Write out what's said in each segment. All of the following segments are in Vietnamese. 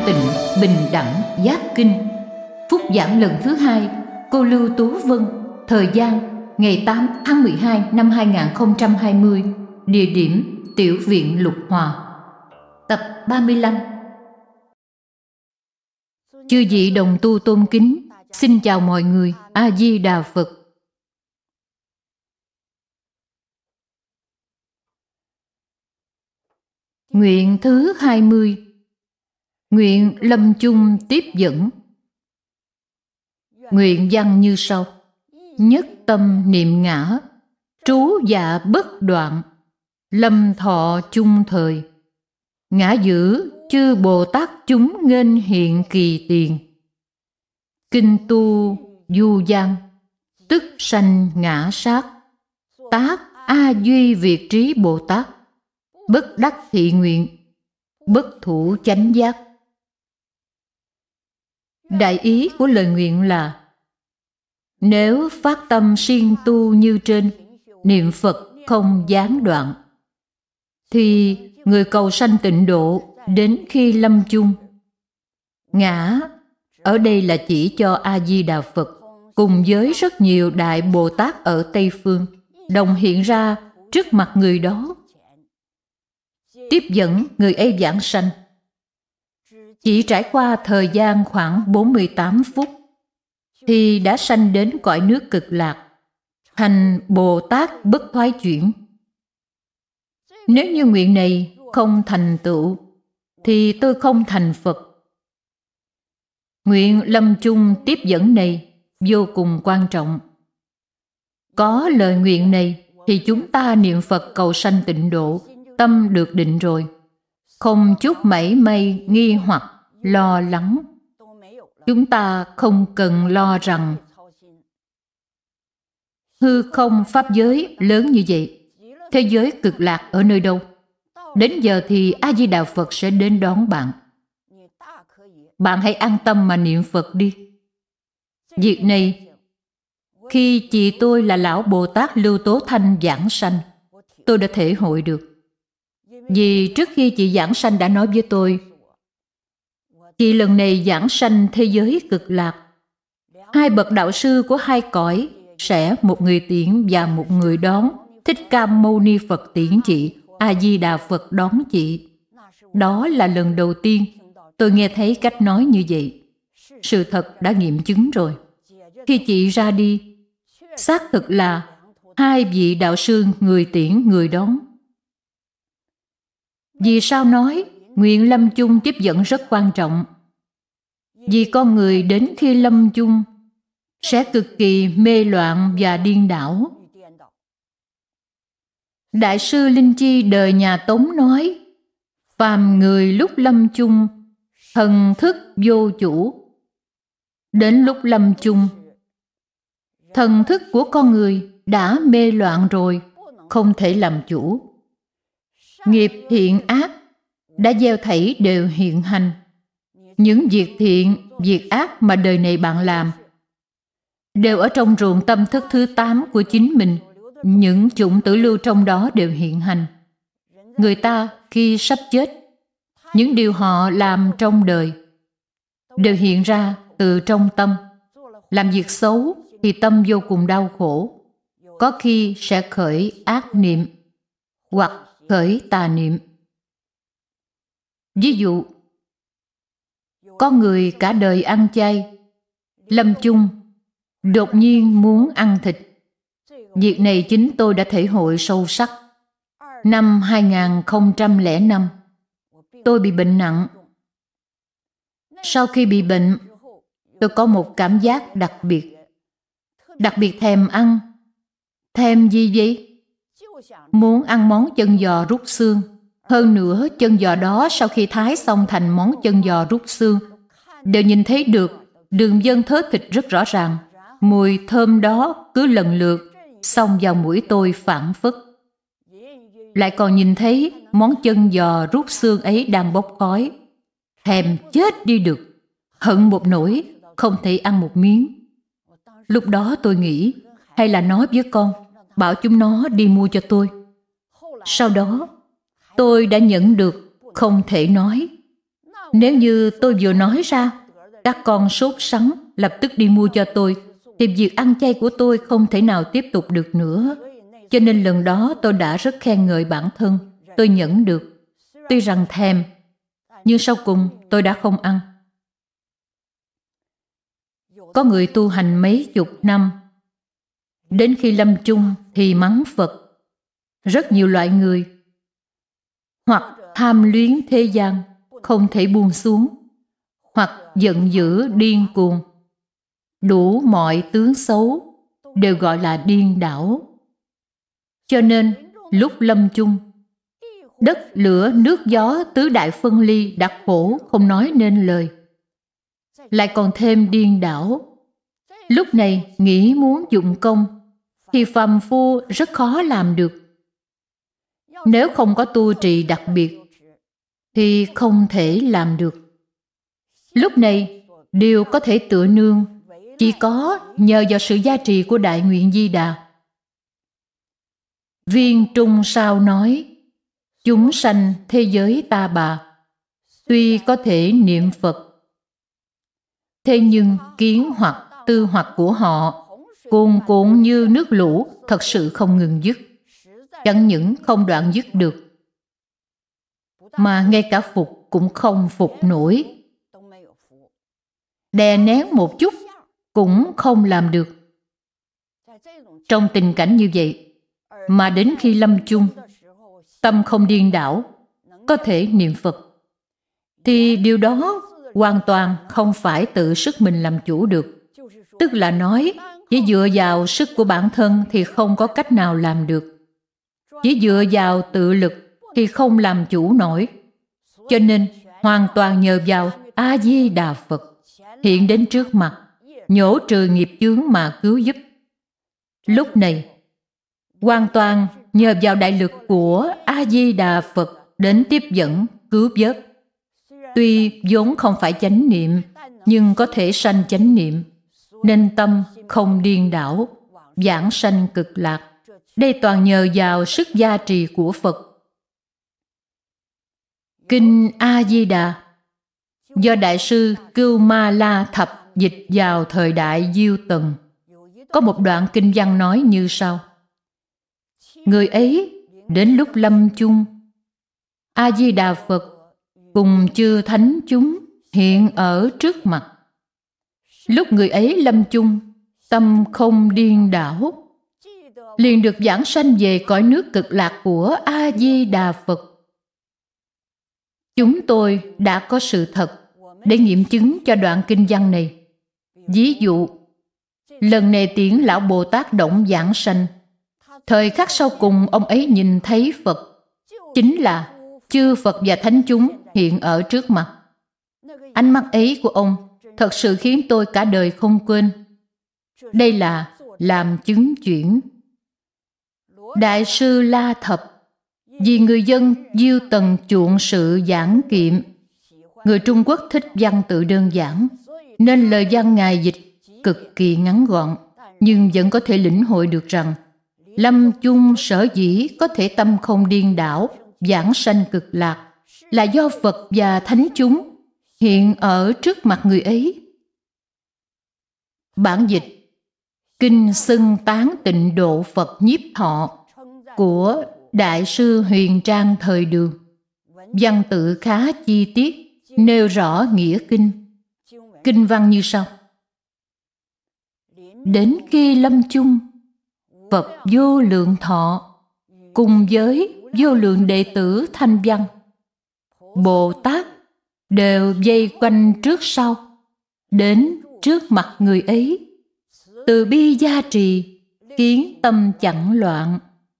tịnh, bình đẳng, giác kinh. Phúc giảng lần thứ 2, cô Lưu Tú Vân. Thời gian ngày 8 tháng 12 năm 2020. Địa điểm Tiểu viện Lục Hòa. Tập 35. Chư vị đồng tu tôn kính, xin chào mọi người. A Di Đà Phật. Nguyện thứ 20. Nguyện lâm chung tiếp dẫn. Nguyện văn như sau: nhất tâm niệm ngã, trú dạ bất đoạn, lâm thọ chung thời. Ngã giữ chư Bồ Tát chúng nghênh hiện kỳ tiền. Kinh tu du gian, tức sanh ngã sát. Tác A Duy Việt Trí Bồ Tát, bất đắc thị nguyện, bất thủ chánh giác. Đại ý của lời nguyện là: nếu phát tâm siêng tu như trên, niệm Phật không gián đoạn, thì người cầu sanh tịnh độ đến khi lâm chung. Ngã ở đây là chỉ cho A Di Đà Phật cùng với rất nhiều đại Bồ Tát ở Tây Phương đồng hiện ra trước mặt người đó, tiếp dẫn người ấy giảng sanh. Chỉ trải qua thời gian khoảng 48 phút thì đã sanh đến cõi nước Cực Lạc, thành Bồ Tát bất thoái chuyển. Nếu như nguyện này không thành tựu thì tôi không thành Phật. Nguyện lâm chung tiếp dẫn này vô cùng quan trọng. Có lời nguyện này thì chúng ta niệm Phật cầu sanh tịnh độ, tâm được định rồi, không chút mảy may nghi hoặc lo lắng. Chúng ta không cần lo rằng hư không pháp giới lớn như vậy, thế giới Cực Lạc ở nơi đâu? Đến giờ thì A Di Đà Phật sẽ đến đón bạn. Bạn hãy an tâm mà niệm Phật đi. Việc này, khi chị tôi là Lão Bồ Tát Lưu Tố Thanh giảng sanh, tôi đã thể hội được. Vì trước khi chị giảng sanh đã nói với tôi, chị lần này giảng sanh thế giới Cực Lạc. Hai bậc đạo sư của hai cõi sẽ một người tiễn và một người đón. Thích Ca Mâu Ni Phật tiễn chị, A Di Đà Phật đón chị. Đó là lần đầu tiên tôi nghe thấy cách nói như vậy. Sự thật đã nghiệm chứng rồi. Khi chị ra đi, xác thực là hai vị đạo sư người tiễn người đón. Vì sao nói nguyện lâm chung tiếp dẫn rất quan trọng? Vì con người đến khi lâm chung sẽ cực kỳ mê loạn và điên đảo. Đại sư Linh Chi đời nhà Tống nói: phàm người lúc lâm chung, thần thức vô chủ. Đến lúc lâm chung, thần thức của con người đã mê loạn rồi, không thể làm chủ. Nghiệp thiện ác đã gieo thảy đều hiện hành. Những việc thiện, việc ác mà đời này bạn làm đều ở trong ruộng tâm thức thứ 8 của chính mình. Những chủng tử lưu trong đó đều hiện hành. Người ta khi sắp chết, những điều họ làm trong đời đều hiện ra từ trong tâm. Làm việc xấu thì tâm vô cùng đau khổ. Có khi sẽ khởi ác niệm hoặc khởi tà niệm. Ví dụ, có người cả đời ăn chay, lâm chung đột nhiên muốn ăn thịt. Việc này chính tôi đã thể hội sâu sắc. Năm 2005, tôi bị bệnh nặng. Sau khi bị bệnh, tôi có một cảm giác đặc biệt. Đặc biệt thèm ăn. Thèm gì vậy? Muốn ăn món chân giò rút xương. Hơn nữa, chân giò đó sau khi thái xong thành món chân giò rút xương, đều nhìn thấy được đường vân thớ thịt rất rõ ràng. Mùi thơm đó cứ lần lượt xông vào mũi tôi phảng phất. Lại còn nhìn thấy món chân giò rút xương ấy đang bốc khói. Thèm chết đi được. Hận một nỗi, không thể ăn một miếng. Lúc đó tôi nghĩ, hay là nói với con, bảo chúng nó đi mua cho tôi. Sau đó, tôi đã nhận được không thể nói. Nếu như tôi vừa nói ra, các con sốt sắng lập tức đi mua cho tôi, thì việc ăn chay của tôi không thể nào tiếp tục được nữa. Cho nên lần đó tôi đã rất khen ngợi bản thân, tôi nhẫn được. Tuy rằng thèm, nhưng sau cùng tôi đã không ăn. Có người tu hành mấy chục năm, đến khi lâm chung thì mắng Phật. Rất nhiều loại người, hoặc tham luyến thế gian, không thể buông xuống, hoặc giận dữ điên cuồng. Đủ mọi tướng xấu đều gọi là điên đảo. Cho nên lúc lâm chung, đất, lửa, nước, gió, tứ đại phân ly đã khổ không nói nên lời, lại còn thêm điên đảo. Lúc này nghĩ muốn dụng công thì phàm phu rất khó làm được. Nếu không có tu trì đặc biệt thì không thể làm được. Lúc này điều có thể tựa nương chỉ có nhờ vào sự gia trì của Đại Nguyện Di Đà. Viên Trung Sao nói, chúng sanh thế giới ta bà tuy có thể niệm Phật, thế nhưng kiến hoặc tư hoặc của họ cuồn cuộn như nước lũ, thật sự không ngừng dứt. Chẳng những không đoạn dứt được, mà ngay cả phục cũng không phục nổi. Đè nén một chút cũng không làm được. Trong tình cảnh như vậy, mà đến khi lâm chung, tâm không điên đảo, có thể niệm Phật, thì điều đó hoàn toàn không phải tự sức mình làm chủ được. Tức là nói, chỉ dựa vào sức của bản thân thì không có cách nào làm được. Chỉ dựa vào tự lực thì không làm chủ nổi. Cho nên hoàn toàn nhờ vào A-di-đà Phật hiện đến trước mặt, nhổ trừ nghiệp chướng mà cứu giúp. Lúc này hoàn toàn nhờ vào đại lực của A-di-đà Phật đến tiếp dẫn, cứu vớt. Tuy vốn không phải chánh niệm, nhưng có thể sanh chánh niệm, nên tâm không điên đảo, vãng sanh cực lạc. Đây toàn nhờ vào sức gia trì của Phật. Kinh A-di-đà do Đại sư Cưu Ma La Thập dịch vào thời đại Diêu Tần. Có một đoạn kinh văn nói như sau. Người ấy đến lúc lâm chung, A-di-đà Phật cùng chư thánh chúng hiện ở trước mặt. Lúc người ấy lâm chung, tâm không điên đảo, liền được vãng sanh về cõi nước cực lạc của A-di-đà Phật. Chúng tôi đã có sự thật để nghiệm chứng cho đoạn kinh văn này. Ví dụ, lần này Tiễn Lão Bồ Tát Động vãng sanh, thời khắc sau cùng ông ấy nhìn thấy Phật, chính là chư Phật và thánh chúng hiện ở trước mặt. Ánh mắt ấy của ông thật sự khiến tôi cả đời không quên. Đây là làm chứng chuyển. Đại sư La Thập vì người dân Diêu Tần chuộng sự giảng kiệm, người Trung Quốc thích văn tự đơn giản, nên lời văn Ngài dịch cực kỳ ngắn gọn, nhưng vẫn có thể lĩnh hội được rằng lâm chung sở dĩ có thể tâm không điên đảo, vãng sanh cực lạc, là do Phật và thánh chúng hiện ở trước mặt người ấy. Bản dịch Kinh xưng tán Tịnh Độ Phật Nhiếp Thọ của Đại sư Huyền Trang thời Đường, văn tự khá chi tiết, nêu rõ nghĩa kinh. Kinh văn như sau. Đến khi lâm chung, Phật vô lượng thọ cùng với vô lượng đệ tử Thanh Văn, Bồ Tát đều vây quanh trước sau, đến trước mặt người ấy, từ bi gia trì, khiến tâm chẳng loạn.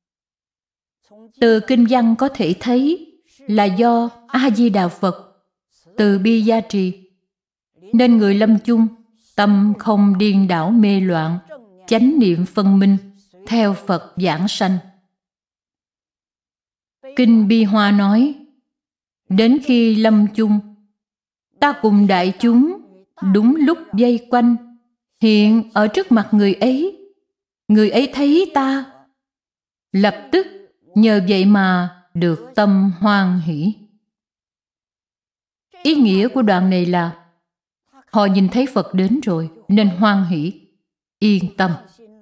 Từ kinh văn có thể thấy là do A-di-đà Phật từ bi gia trì, nên người lâm chung tâm không điên đảo mê loạn, chánh niệm phân minh, theo Phật giảng sanh. Kinh Bi Hoa nói, đến khi lâm chung, ta cùng đại chúng đúng lúc vây quanh, hiện ở trước mặt người ấy. Người ấy thấy ta, lập tức nhờ vậy mà được tâm hoan hỷ. Ý nghĩa của đoạn này là họ nhìn thấy Phật đến rồi nên hoan hỷ, yên tâm.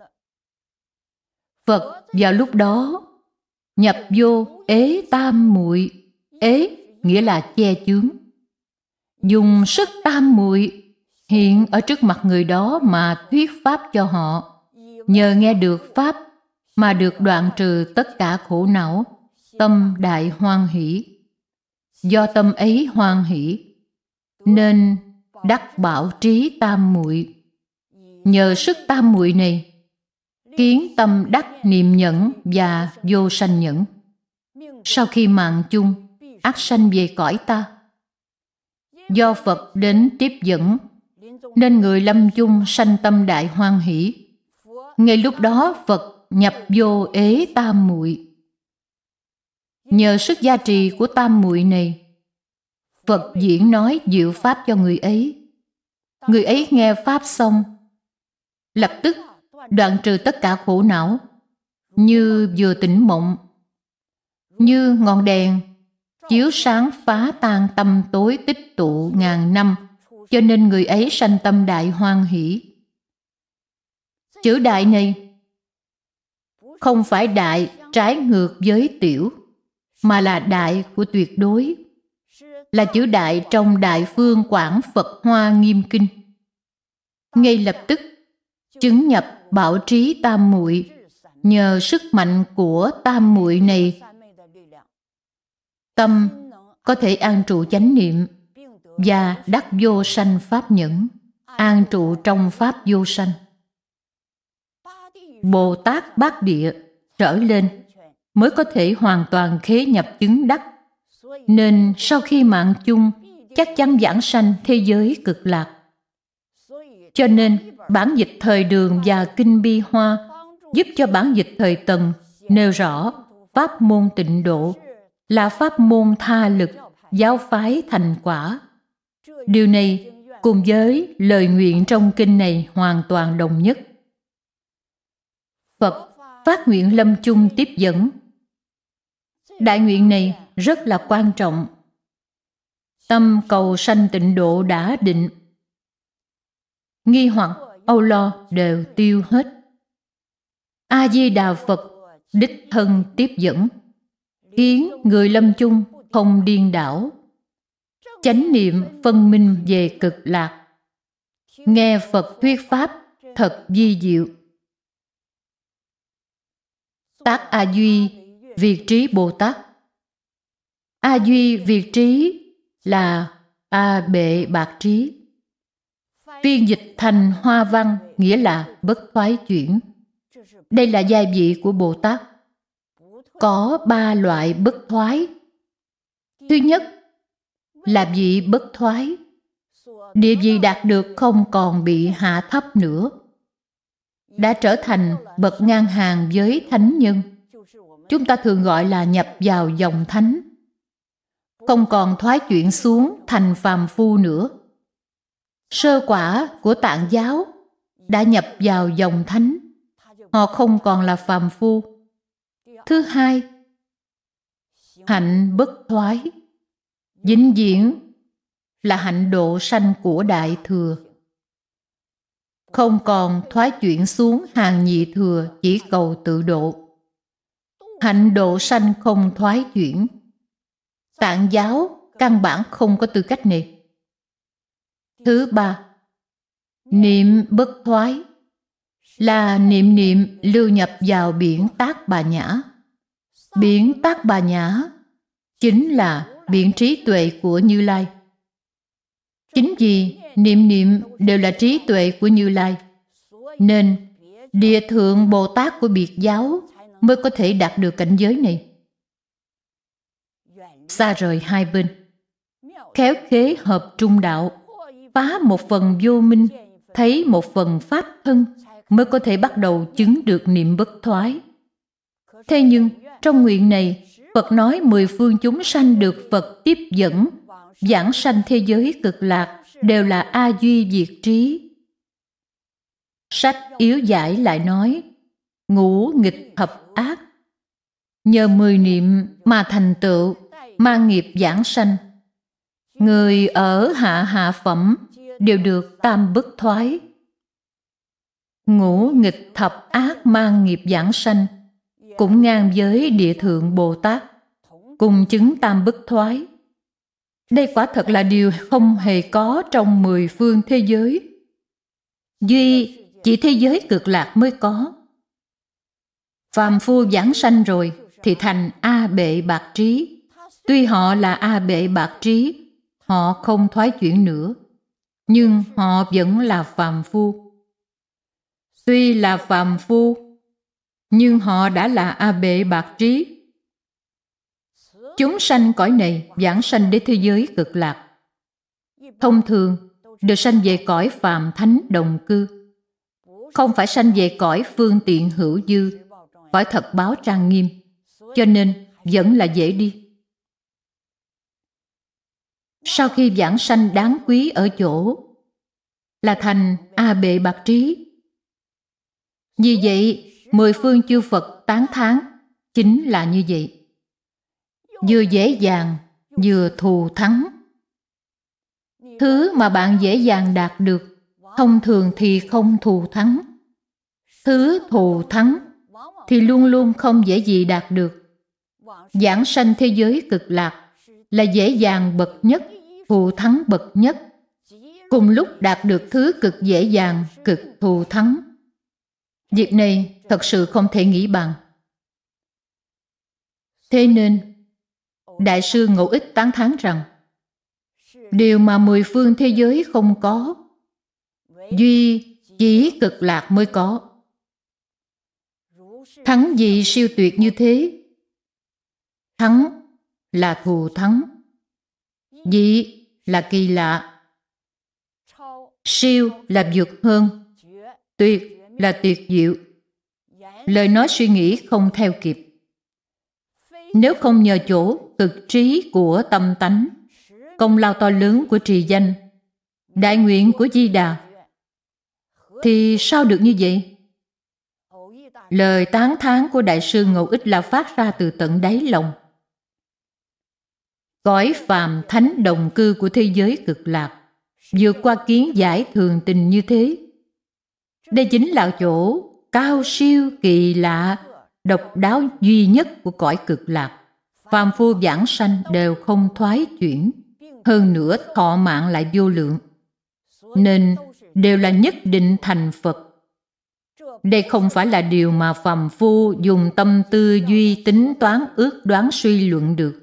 Phật vào lúc đó nhập vô ế tam muội. Ế nghĩa là che chướng. Dùng sức tam muội hiện ở trước mặt người đó mà thuyết pháp cho họ. Nhờ nghe được pháp mà được đoạn trừ tất cả khổ não, tâm đại hoan hỷ. Do tâm ấy hoan hỷ nên đắc bảo trí tam muội. Nhờ sức tam muội này khiến tâm đắc niệm nhẫn và vô sanh nhẫn. Sau khi mạng chung ắt sanh về cõi ta. Do Phật đến tiếp dẫn nên người lâm chung sanh tâm đại hoan hỷ. Ngay lúc đó Phật nhập vô ế tam muội. Nhờ sức gia trì của tam muội này, Phật diễn nói diệu pháp cho người ấy. Người ấy nghe pháp xong, lập tức đoạn trừ tất cả khổ não, như vừa tỉnh mộng, như ngọn đèn chiếu sáng phá tan tâm tối tích tụ ngàn năm, cho nên người ấy sanh tâm đại hoan hỷ. Chữ đại này không phải đại trái ngược với tiểu, mà là đại của tuyệt đối, là chữ đại trong Đại Phương Quảng Phật Hoa Nghiêm Kinh. Ngay lập tức chứng nhập bảo trí tam muội. Nhờ sức mạnh của tam muội này, tâm có thể an trụ chánh niệm và đắc vô sanh pháp nhẫn, an trụ trong pháp vô sanh. Bồ Tát Bát Địa trở lên mới có thể hoàn toàn khế nhập chứng đắc. Nên sau khi mạng chung chắc chắn vãng sanh thế giới cực lạc. Cho nên bản dịch thời Đường và Kinh Bi Hoa giúp cho bản dịch thời Tần nêu rõ pháp môn tịnh độ là pháp môn tha lực, giáo phái thành quả. Điều này cùng với lời nguyện trong kinh này hoàn toàn đồng nhất. Phật phát nguyện lâm chung tiếp dẫn. Đại nguyện này rất là quan trọng. Tâm cầu sanh tịnh độ đã định, nghi hoặc âu lo đều tiêu hết. A Di Đà Phật đích thân tiếp dẫn, khiến người lâm chung không điên đảo, chánh niệm phân minh về cực lạc. Nghe Phật thuyết pháp thật vi diệu. Tác A Duy Việt Trí Bồ Tát. A Duy Việt Trí là A Bệ Bạc Trí. Phiên dịch thành Hoa văn nghĩa là bất thoái chuyển. Đây là giai vị của Bồ Tát. Có 3 loại bất thoái. Thứ nhất là vị bất thoái. Địa vị đạt được không còn bị hạ thấp nữa, đã trở thành bậc ngang hàng với thánh nhân. Chúng ta thường gọi là nhập vào dòng thánh, không còn thoái chuyển xuống thành phàm phu nữa. Sơ quả của Tạng giáo đã nhập vào dòng thánh, họ không còn là phàm phu. Thứ hai, hạnh bất thoái, vĩnh viễn là hạnh độ sanh của Đại Thừa, không còn thoái chuyển xuống hàng nhị thừa chỉ cầu tự độ. Hạnh độ sanh không thoái chuyển. Tạng giáo căn bản không có tư cách này. Thứ ba, niệm bất thoái là niệm lưu nhập vào biển Tác Bà Nhã. Biển Tác Bà Nhã chính là biển trí tuệ của Như Lai. Chính vì niệm đều là trí tuệ của Như Lai, nên Địa Thượng Bồ Tát của biệt giáo mới có thể đạt được cảnh giới này. Xa rời hai bên, khéo khế hợp trung đạo, phá một phần vô minh, thấy một phần pháp thân, mới có thể bắt đầu chứng được niệm bất thoái. Thế nhưng trong nguyện này, Phật nói 10 phương chúng sanh được Phật tiếp dẫn, vãng sanh thế giới cực lạc đều là A Duy Diệt Trí. Sách Yếu Giải lại nói, ngũ nghịch thập ác, nhờ 10 niệm mà thành tựu, mang nghiệp vãng sanh. Người ở hạ phẩm đều được tam bất thoái. Ngũ nghịch thập ác mang nghiệp giảng sanh cũng ngang với Địa Thượng Bồ Tát, cùng chứng tam bất thoái. Đây quả thật là điều không hề có trong 10 phương thế giới. Duy chỉ thế giới Cực Lạc mới có. Phàm phu giảng sanh rồi thì thành A Bệ Bạc Trí. Tuy họ là A Bệ Bạc Trí, họ không thoái chuyển nữa, nhưng họ vẫn là phàm phu. Tuy là phàm phu, nhưng họ đã là A Bệ Bạc Trí. Chúng sanh cõi này giảng sanh đến thế giới Cực Lạc. Thông thường đều sanh về cõi phàm thánh đồng cư, không phải sanh về cõi phương tiện hữu dư, cõi thật báo trang nghiêm, cho nên vẫn là dễ đi. Sau khi giảng sanh đáng quý ở chỗ là thành A Bệ Bạc Trí. Vì vậy 10 phương chư Phật tán thán chính là như vậy, vừa dễ dàng vừa thù thắng. Thứ mà bạn dễ dàng đạt được, thông thường thì không thù thắng. Thứ thù thắng thì luôn luôn không dễ gì đạt được. Giảng sanh thế giới Cực Lạc là dễ dàng bậc nhất, thù thắng bậc nhất, cùng lúc đạt được thứ cực dễ dàng, cực thù thắng. Việc này thật sự không thể nghĩ bằng. Thế nên Đại sư Ngẫu Ích tán thán rằng điều mà 10 phương thế giới không có, duy chỉ Cực Lạc mới có. Thắng gì siêu tuyệt như thế? Thắng là thù thắng, dị là kỳ lạ, siêu là vượt hơn, tuyệt là tuyệt diệu. Lời nói suy nghĩ không theo kịp. Nếu không nhờ chỗ cực trí của tâm tánh, công lao to lớn của trì danh, đại nguyện của Di Đà, thì sao được như vậy? Lời tán thán của Đại sư Ngẫu Ích là phát ra từ tận đáy lòng. Cõi phàm thánh đồng cư của thế giới Cực Lạc vượt qua kiến giải thường tình như thế. Đây chính là chỗ cao siêu kỳ lạ, độc đáo duy nhất của cõi Cực Lạc. Phàm phu giảng sanh đều không thoái chuyển, hơn nữa thọ mạng lại vô lượng, nên đều là nhất định thành Phật. Đây không phải là điều mà phàm phu dùng tâm tư duy tính toán ước đoán suy luận được.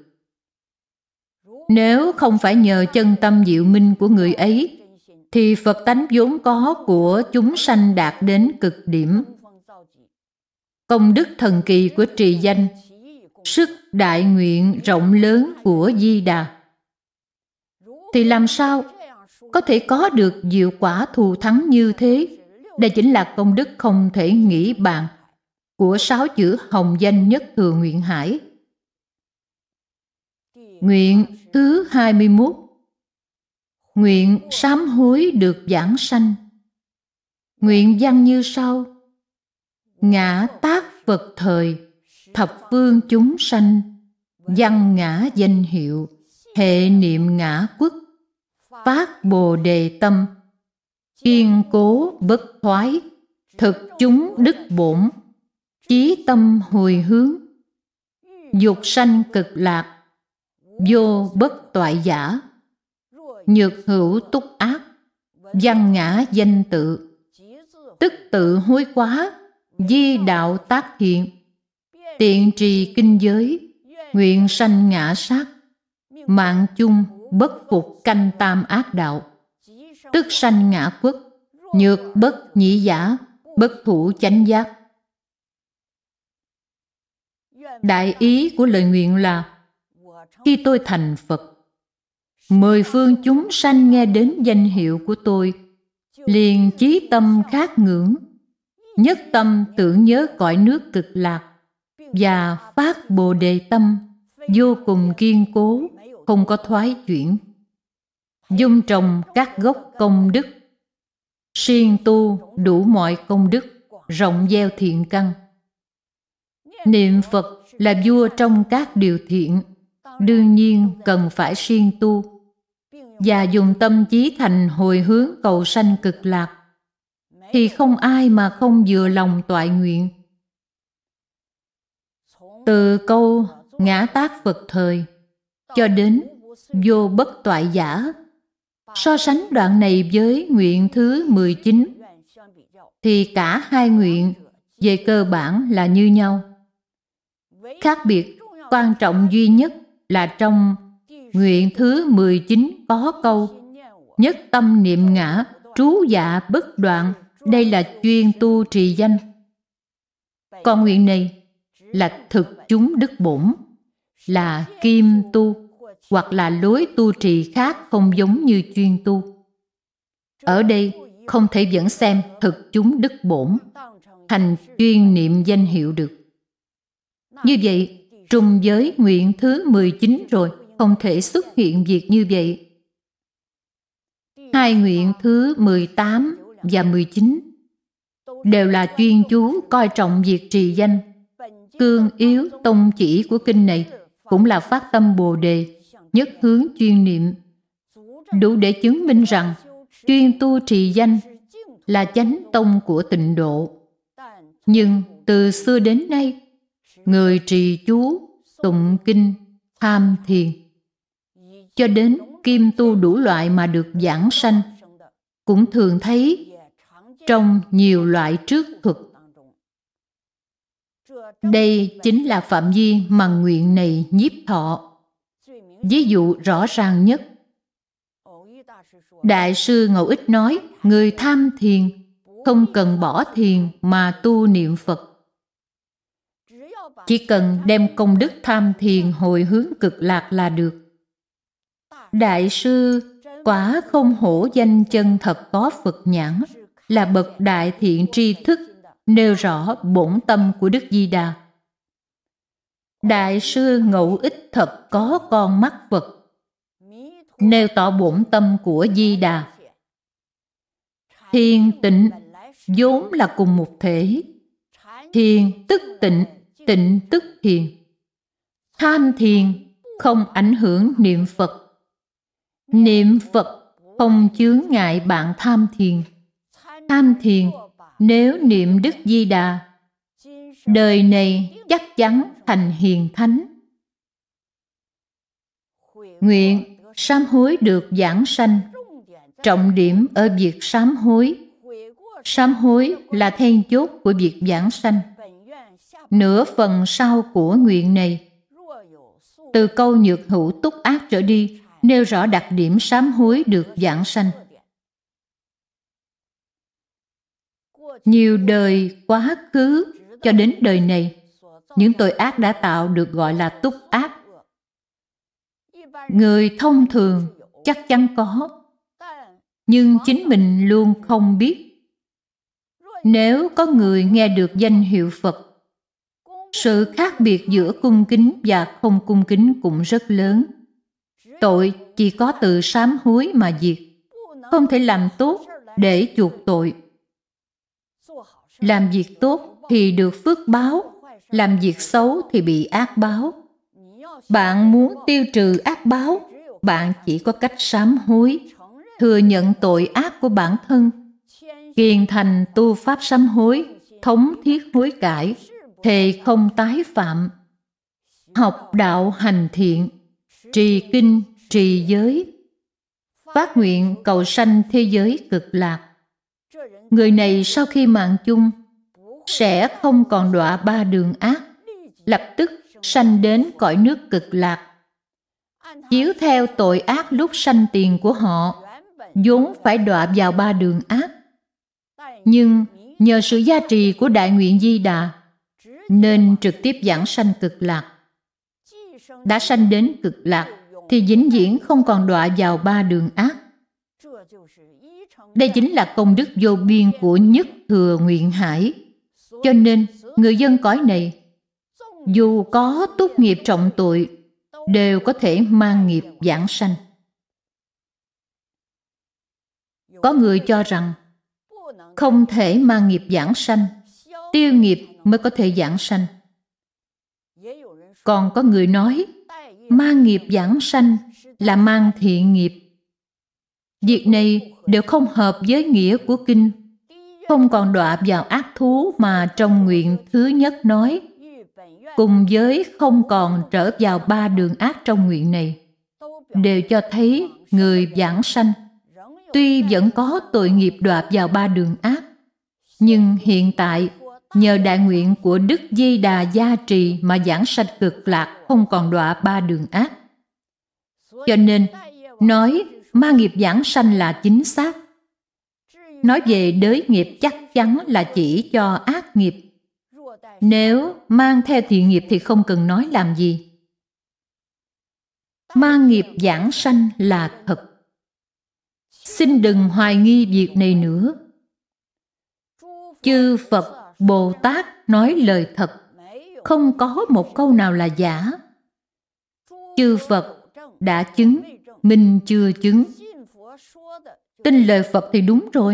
Nếu không phải nhờ chân tâm diệu minh của người ấy, thì Phật tánh vốn có của chúng sanh đạt đến cực điểm. Công đức thần kỳ của trì danh, sức đại nguyện rộng lớn của Di Đà, thì làm sao có thể có được diệu quả thù thắng như thế? Đây chính là công đức không thể nghĩ bàn của 6 chữ hồng danh nhất thừa nguyện hải. Nguyện thứ 21. Nguyện sám hối được giảng sanh. Nguyện văn như sau: ngã tác Phật thời, thập phương chúng sanh, văn ngã danh hiệu, hệ niệm ngã quốc, phát Bồ Đề tâm, kiên cố bất thoái, thực chúng đức bổn, chí tâm hồi hướng, dục sanh Cực Lạc, vô bất toại giả, nhược hữu túc ác, văn ngã danh tự, tức tự hối quá, di đạo tác hiện, tiện trì kinh giới, nguyện sanh ngã sát, mạng chung bất phục canh tam ác đạo, tức sanh ngã quốc, nhược bất nhĩ giả, bất thủ chánh giác. Đại ý của lời nguyện là: khi tôi thành Phật, 10 phương chúng sanh nghe đến danh hiệu của tôi, liền chí tâm khát ngưỡng, nhất tâm tưởng nhớ cõi nước Cực Lạc, và phát Bồ Đề tâm vô cùng kiên cố, không có thoái chuyển. Dung trồng các gốc công đức, siêng tu đủ mọi công đức, rộng gieo thiện căn. Niệm Phật là vua trong các điều thiện, đương nhiên cần phải siêng tu. và dùng tâm chí thành hồi hướng cầu sanh cực lạc, thì không ai mà không vừa lòng toại nguyện. Từ câu ngã tác Phật thời cho đến vô bất toại giả, so sánh đoạn này với nguyện thứ 19, thì cả hai nguyện về cơ bản là như nhau. Khác biệt quan trọng duy nhất là trong nguyện thứ 19 có câu nhất tâm niệm ngã, trú dạ bất đoạn, đây là chuyên tu trì danh. Còn nguyện này là thực chúng đức bổn, là kim tu, hoặc là lối tu trì khác không giống như chuyên tu. Ở đây không thể vẫn xem thực chúng đức bổn thành chuyên niệm danh hiệu được. Như vậy, trùng với nguyện thứ 19 rồi, không thể xuất hiện việc như vậy. Hai nguyện thứ 18 và 19 đều là chuyên chú coi trọng việc trì danh. Cương yếu tông chỉ của kinh này cũng là phát tâm Bồ Đề, nhất hướng chuyên niệm, đủ để chứng minh rằng chuyên tu trì danh là chánh tông của tịnh độ. Nhưng từ xưa đến nay, người trì chú, tụng kinh, tham thiền, cho đến kim tu đủ loại mà được giảng sanh, cũng thường thấy trong nhiều loại trước thuật. Đây chính là phạm vi mà nguyện này nhiếp thọ. Ví dụ rõ ràng nhất, Đại sư Ngẫu Ích nói, người tham thiền không cần bỏ thiền mà tu niệm Phật. Chỉ cần đem công đức tham thiền hồi hướng cực lạc là được. Đại sư quả không hổ danh chân thật có Phật nhãn, là bậc đại thiện tri thức, nêu rõ bổn tâm của Đức Di Đà. Đại sư Ngẫu Ích thật có con mắt Phật, nêu tỏ bổn tâm của Di Đà. Thiền tịnh vốn là cùng một thể. Thiền tức tịnh, tịnh tức thiền. Tham thiền không ảnh hưởng niệm Phật. Niệm Phật không chướng ngại bạn tham thiền. Tham thiền nếu niệm Đức Di Đà, đời này chắc chắn thành hiền thánh. Nguyện sám hối được giảng sanh, trọng điểm ở việc sám hối. Sám hối là then chốt của việc giảng sanh. Nửa phần sau của nguyện này, từ câu nhược hữu túc ác trở đi, nêu rõ đặc điểm sám hối được giảng sanh. Nhiều đời quá khứ cho đến đời này, những tội ác đã tạo được gọi là túc ác. Người thông thường chắc chắn có, nhưng chính mình luôn không biết. Nếu có người nghe được danh hiệu Phật, sự khác biệt giữa cung kính và không cung kính cũng rất lớn. Tội chỉ có từ sám hối mà diệt, không thể làm tốt để chuộc tội. Làm việc tốt thì được phước báo, làm việc xấu thì bị ác báo. Bạn muốn tiêu trừ ác báo, bạn chỉ có cách sám hối, thừa nhận tội ác của bản thân, kiền thành tu pháp sám hối, thống thiết hối cải, thề không tái phạm, học đạo hành thiện, trì kinh, trì giới, phát nguyện cầu sanh thế giới cực lạc. Người này sau khi mạng chung sẽ không còn đọa ba đường ác, lập tức sanh đến cõi nước cực lạc. Chiếu theo tội ác lúc sanh tiền của họ, vốn phải đọa vào ba đường ác. Nhưng nhờ sự gia trì của Đại Nguyện Di Đà, nên trực tiếp giảng sanh cực lạc. Đã sanh đến cực lạc thì vĩnh viễn không còn đọa vào ba đường ác. Đây chính là công đức vô biên của Nhất Thừa Nguyện Hải. Cho nên người dân cõi này, dù có túc nghiệp trọng tội, đều có thể mang nghiệp giảng sanh. Có người cho rằng không thể mang nghiệp giảng sanh, tiêu nghiệp mới có thể giảng sanh. Còn có người nói mang nghiệp giảng sanh là mang thiện nghiệp, Việc này đều không hợp với nghĩa của kinh, không còn đọa vào ác thú mà trong nguyện thứ nhất nói, cùng với không còn trở vào 3 đường ác trong nguyện này, đều cho thấy người vãng sanh tuy vẫn có tội nghiệp đọa vào 3 đường ác, nhưng hiện tại nhờ đại nguyện của Đức Di Đà gia trì mà vãng sanh cực lạc, không còn đọa 3 đường ác. Cho nên nói ma nghiệp vãng sanh là chính xác. Nói về đới nghiệp chắc chắn là chỉ cho ác nghiệp. Nếu mang theo thiện nghiệp thì không cần nói làm gì. Ma nghiệp vãng sanh là thật. Xin đừng hoài nghi việc này nữa. Chư Phật, Bồ Tát nói lời thật, không có một câu nào là giả. Chư Phật đã chứng, mình chưa chứng. Tin lời Phật thì đúng rồi.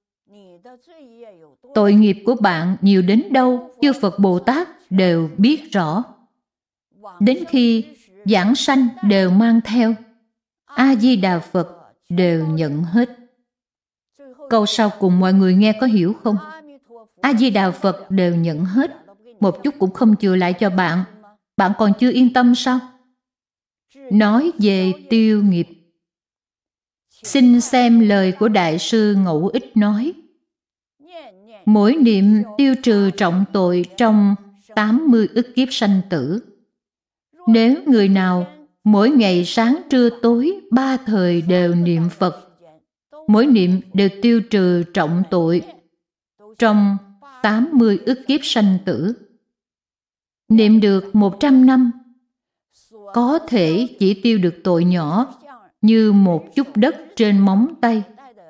Tội nghiệp của bạn nhiều đến đâu, chư Phật Bồ Tát đều biết rõ. Đến khi vãng sanh đều mang theo. A-di-đà Phật đều nhận hết. Câu sau cùng mọi người nghe có hiểu không? A-di-đà Phật đều nhận hết. Một chút cũng không chừa lại cho bạn. Bạn còn chưa yên tâm sao? Nói về tiêu nghiệp. Xin xem lời của Đại sư Ngẫu Ích nói. Mỗi niệm tiêu trừ trọng tội trong 80 ức kiếp sanh tử. Nếu người nào mỗi ngày sáng trưa tối 3 thời đều niệm Phật, mỗi niệm đều tiêu trừ trọng tội trong 80 ức kiếp sanh tử. Niệm được 100 năm, có thể chỉ tiêu được tội nhỏ như một chút đất trên móng tay.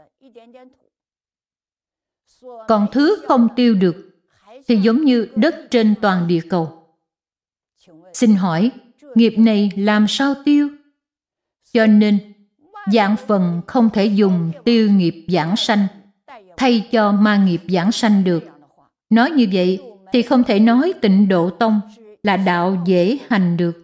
Còn thứ không tiêu được thì giống như đất trên toàn địa cầu. Xin hỏi, nghiệp này làm sao tiêu? Cho nên, vạn phần không thể dùng tiêu nghiệp vãng sanh thay cho ma nghiệp vãng sanh được. Nói như vậy thì không thể nói Tịnh Độ Tông là đạo dễ hành được.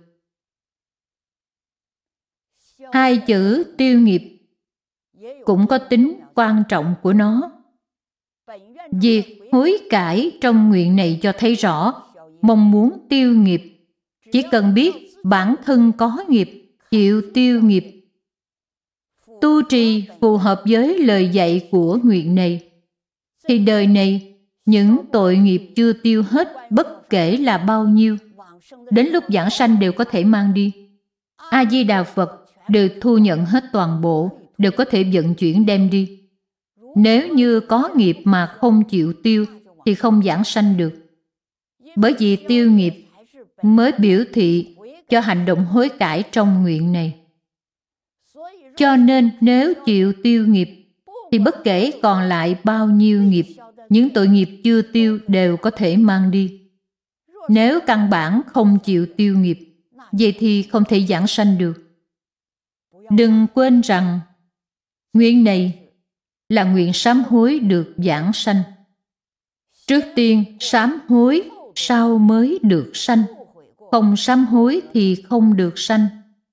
Hai chữ tiêu nghiệp cũng có tính quan trọng của nó. Việc hối cải trong nguyện này cho thấy rõ mong muốn tiêu nghiệp. Chỉ cần biết bản thân có nghiệp, chịu tiêu nghiệp, tu trì phù hợp với lời dạy của nguyện này, thì đời này những tội nghiệp chưa tiêu hết bất kể là bao nhiêu, đến lúc vãng sanh đều có thể mang đi. A-di-đà Phật đều thu nhận hết toàn bộ, đều có thể vận chuyển đem đi. Nếu như có nghiệp mà không chịu tiêu thì không vãng sanh được. Bởi vì tiêu nghiệp mới biểu thị cho hành động hối cải trong nguyện này. Cho nên nếu chịu tiêu nghiệp thì bất kể còn lại bao nhiêu nghiệp, những tội nghiệp chưa tiêu đều có thể mang đi. Nếu căn bản không chịu tiêu nghiệp, vậy thì không thể vãng sanh được. Đừng quên rằng nguyện này là nguyện sám hối được vãng sanh. Trước tiên sám hối, sau mới được sanh. Không sám hối thì không được sanh.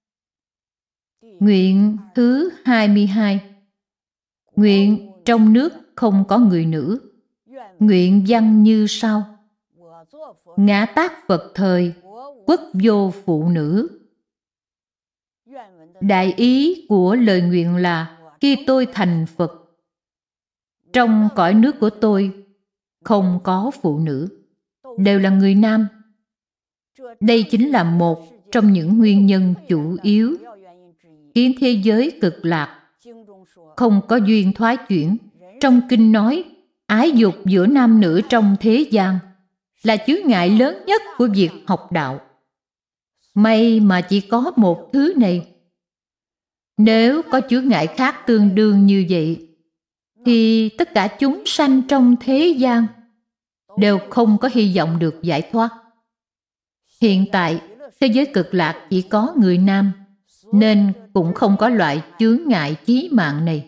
Nguyện thứ 22. Nguyện trong nước không có người nữ. Nguyện văn như sau. Ngã tát Phật thời, quốc vô phụ nữ. Đại ý của lời nguyện là khi tôi thành Phật, trong cõi nước của tôi không có phụ nữ, đều là người nam. Đây chính là một trong những nguyên nhân chủ yếu khiến thế giới cực lạc không có duyên thoái chuyển. Trong kinh nói ái dục giữa nam nữ trong thế gian là chướng ngại lớn nhất của việc học đạo. May mà chỉ có một thứ này. Nếu có chướng ngại khác tương đương như vậy thì tất cả chúng sanh trong thế gian đều không có hy vọng được giải thoát. Hiện tại thế giới cực lạc chỉ có người nam, nên cũng không có loại chướng ngại chí mạng này.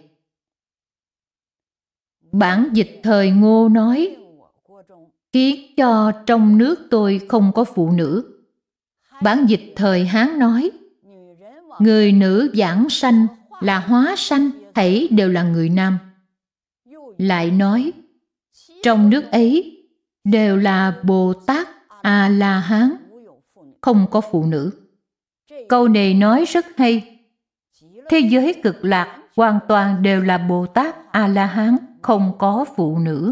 Bản dịch thời Ngô nói khiến cho trong nước tôi không có phụ nữ. Bản dịch thời Hán nói người nữ vãng sanh là hóa sanh thảy đều là người nam. Lại nói, trong nước ấy đều là Bồ Tát A-la-hán, không có phụ nữ. Câu này nói rất hay. Thế giới cực lạc hoàn toàn đều là Bồ Tát A-la-hán, không có phụ nữ.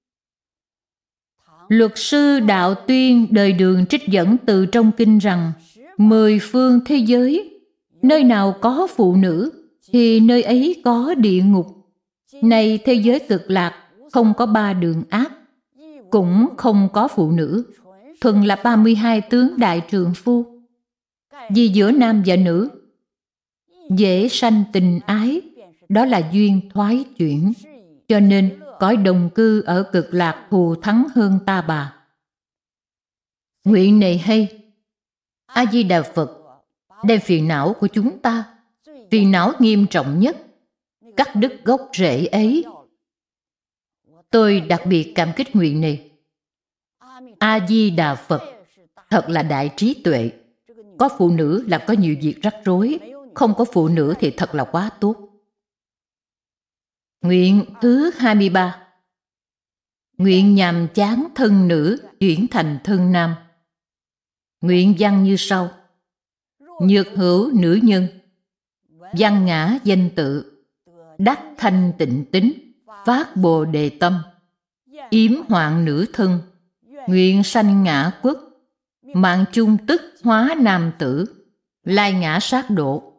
Luật sư Đạo Tuyên đời Đường trích dẫn từ trong kinh rằng 10 phương thế giới, nơi nào có phụ nữ thì nơi ấy có địa ngục. Này thế giới cực lạc không có 3 đường ác, cũng không có phụ nữ, thuần là 32 tướng đại trượng phu. Vì giữa nam và nữ dễ sanh tình ái, đó là duyên thoái chuyển, cho nên cõi đồng cư ở cực lạc thù thắng hơn ta bà. Nguyện này hay. A Di Đà Phật đem phiền não của chúng ta, phiền não nghiêm trọng nhất, cắt đứt gốc rễ ấy. Tôi đặc biệt cảm kích nguyện này. A Di Đà Phật thật là đại trí tuệ. Có phụ nữ là có nhiều việc rắc rối, không có phụ nữ thì thật là quá tốt. Nguyện thứ 23. Nguyện nhàm chán thân nữ chuyển thành thân nam. Nguyện văn như sau. Nhược hữu nữ nhân, văn ngã danh tự, đắc thanh tịnh tính, phát bồ đề tâm, yếm hoạn nữ thân, nguyện sanh ngã quốc, mạng chung tức hóa nam tử, lai ngã sát độ.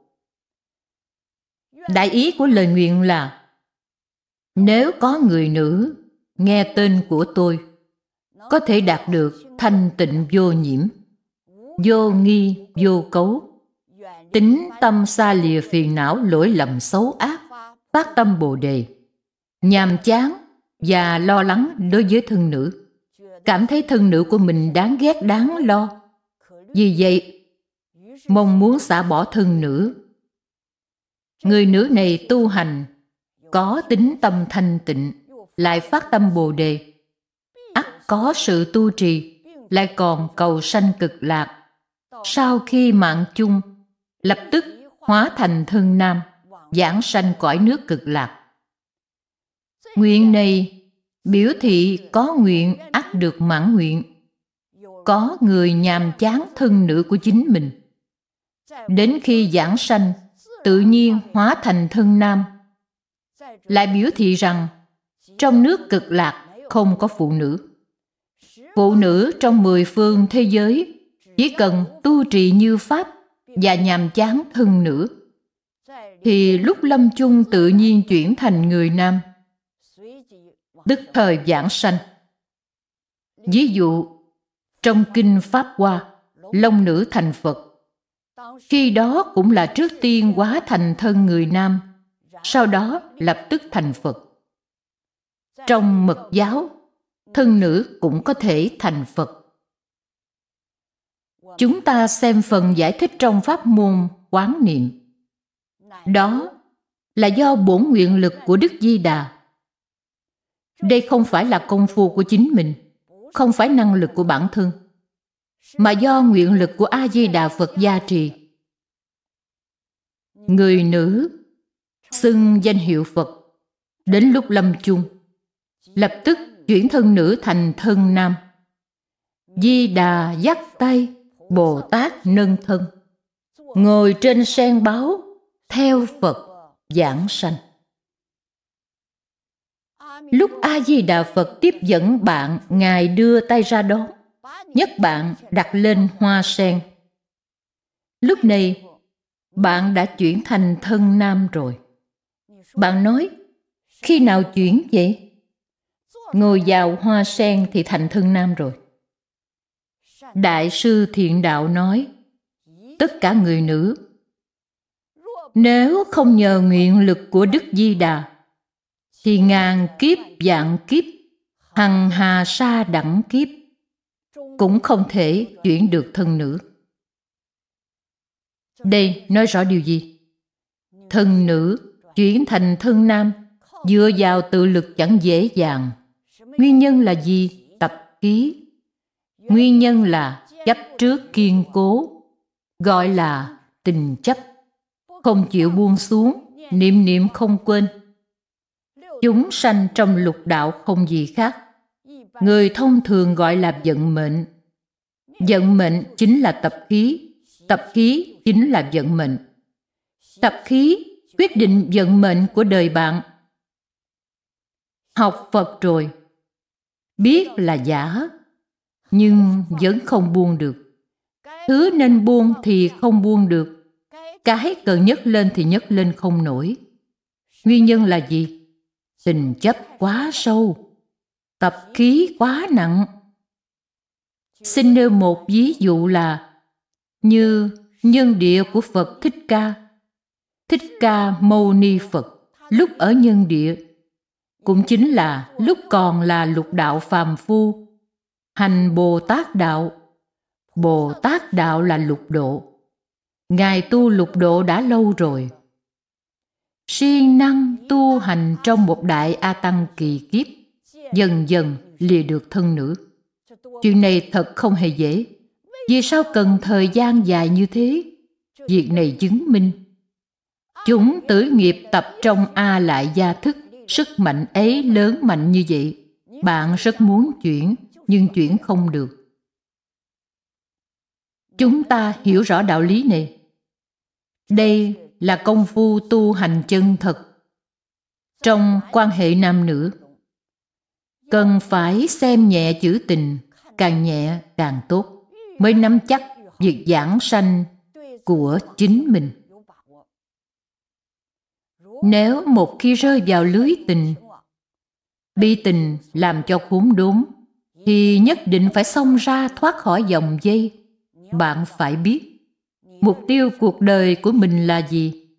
Đại ý của lời nguyện là, nếu có người nữ nghe tên của tôi, có thể đạt được thanh tịnh vô nhiễm, vô nghi vô cấu, tính tâm xa lìa phiền não lỗi lầm xấu ác, phát tâm bồ đề, nhàm chán và lo lắng đối với thân nữ, cảm thấy thân nữ của mình đáng ghét đáng lo. Vì vậy, mong muốn xả bỏ thân nữ. Người nữ này tu hành, có tính tâm thanh tịnh, lại phát tâm bồ đề, ắt có sự tu trì, lại còn cầu sanh cực lạc. Sau khi mạng chung, lập tức hóa thành thân nam, giảng sanh cõi nước cực lạc. Nguyện này biểu thị có nguyện ắt được mãn nguyện. Có người nhàm chán thân nữ của chính mình, đến khi giảng sanh tự nhiên hóa thành thân nam, lại biểu thị rằng trong nước cực lạc không có phụ nữ. Phụ nữ trong 10 phương thế giới chỉ cần tu trì như pháp và nhàm chán thân nữ, thì lúc lâm chung tự nhiên chuyển thành người nam, tức thời giảng sanh. Ví dụ, trong kinh Pháp Hoa, long nữ thành Phật, khi đó cũng là trước tiên hóa thành thân người nam, sau đó lập tức thành Phật. Trong Mật giáo, thân nữ cũng có thể thành Phật. Chúng ta xem phần giải thích trong pháp môn Quán Niệm. Đó là do bổn nguyện lực của Đức Di Đà. Đây không phải là công phu của chính mình, không phải năng lực của bản thân, mà do nguyện lực của A Di Đà Phật gia trì. Người nữ xưng danh hiệu Phật, đến lúc lâm chung, lập tức chuyển thân nữ thành thân nam. Di Đà dắt tay, Bồ Tát nâng thân, ngồi trên sen báo, theo Phật giảng sanh. Lúc A Di Đà Phật tiếp dẫn bạn, Ngài đưa tay ra đón, nhấc bạn đặt lên hoa sen. Lúc này, bạn đã chuyển thành thân nam rồi. Bạn nói, khi nào chuyển vậy? Ngồi vào hoa sen thì thành thân nam rồi. Đại sư Thiện Đạo nói, tất cả người nữ, nếu không nhờ nguyện lực của Đức Di Đà, thì ngàn kiếp vạn kiếp, hằng hà sa đẳng kiếp, cũng không thể chuyển được thân nữ. Đây nói rõ điều gì? Thân nữ chuyển thành thân nam dựa vào tự lực chẳng dễ dàng. Nguyên nhân là gì? Tập khí. Nguyên nhân là chấp trước kiên cố, gọi là tình chấp, không chịu buông xuống, niệm niệm không quên. Chúng sanh trong lục đạo không gì khác. Người thông thường gọi là vận mệnh. Vận mệnh chính là tập khí. Tập khí chính là vận mệnh. Tập khí quyết định vận mệnh của đời bạn. Học Phật rồi, biết là giả, nhưng vẫn không buông được. Thứ nên buông thì không buông được. Cái cần nhấc lên thì nhấc lên không nổi. Nguyên nhân là gì? Tình chấp quá sâu, tập khí quá nặng. Xin nêu một ví dụ là như nhân địa của Phật Thích Ca. Thích Ca Mâu Ni Phật lúc ở nhân địa, cũng chính là lúc còn là lục đạo phàm phu, hành Bồ Tát đạo. Bồ Tát đạo là lục độ. Ngài tu lục độ đã lâu rồi. Siêng năng tu hành trong một đại A Tăng kỳ kiếp, dần dần lìa được thân nữ. Chuyện này thật không hề dễ. Vì sao cần thời gian dài như thế? Việc này chứng minh chúng tử nghiệp tập trong A Lại Gia thức. Sức mạnh ấy lớn mạnh như vậy, bạn rất muốn chuyển, nhưng chuyển không được. Chúng ta hiểu rõ đạo lý này. Đây là công phu tu hành chân thật. Trong quan hệ nam nữ, cần phải xem nhẹ chữ tình, càng nhẹ càng tốt, mới nắm chắc việc giảng sanh của chính mình. Nếu một khi rơi vào lưới tình, bị tình làm cho khốn đốn, thì nhất định phải xông ra thoát khỏi vòng dây. Bạn phải biết mục tiêu cuộc đời của mình là gì.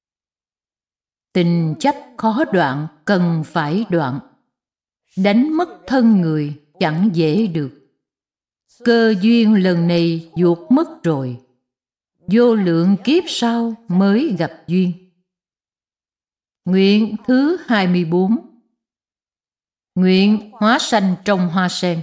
Tình chấp khó đoạn, cần phải đoạn. Đánh mất thân người chẳng dễ được. Cơ duyên lần này vụt mất rồi, vô lượng kiếp sau mới gặp duyên. Nguyện thứ 24. Nguyện hóa sanh trong hoa sen.